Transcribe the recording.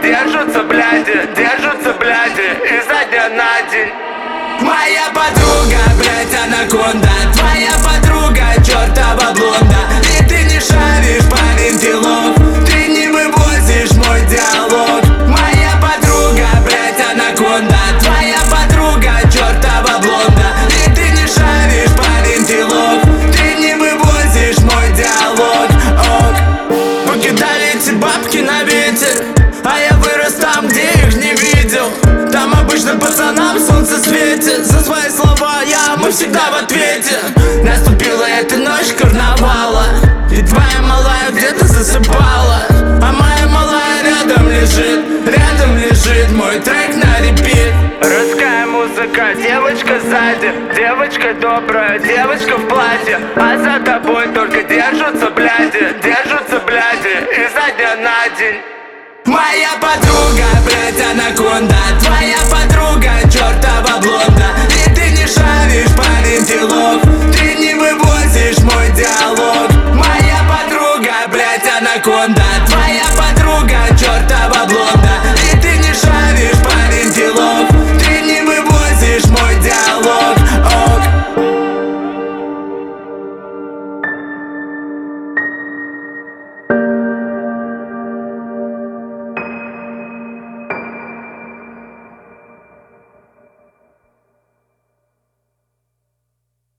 держатся, бляди, изо дня на день. Моя подруга, блядь, анаконда, твоя подруга, чертова блонда. И ты не шаришь, парень, делов, ты не вывозишь мой диалог. Моя подруга, блядь, анаконда, твоя подруга, чертова блонда. И ты не шаришь, парень, делов, ты не вывозишь мой диалог. Ок. Покидали эти бабки на ветер, а я вырос там, где их не видел. Там обычно пацанам солнце светит. За свои слова мы всегда в ответе. Наступила эта ночь карнавала, и твоя малая где-то засыпала, а моя малая рядом лежит мой трек на репит. Русская музыка, девочка сзади, девочка добрая, девочка в платье. А за тобой только держатся, бляди, изо дня на день. Моя подруга, блядь, анаконда, твоя подруга, чертова блонда. И ты не шаришь, парень, делов, ты не вывозишь мой диалог. Моя подруга, блядь, анаконда.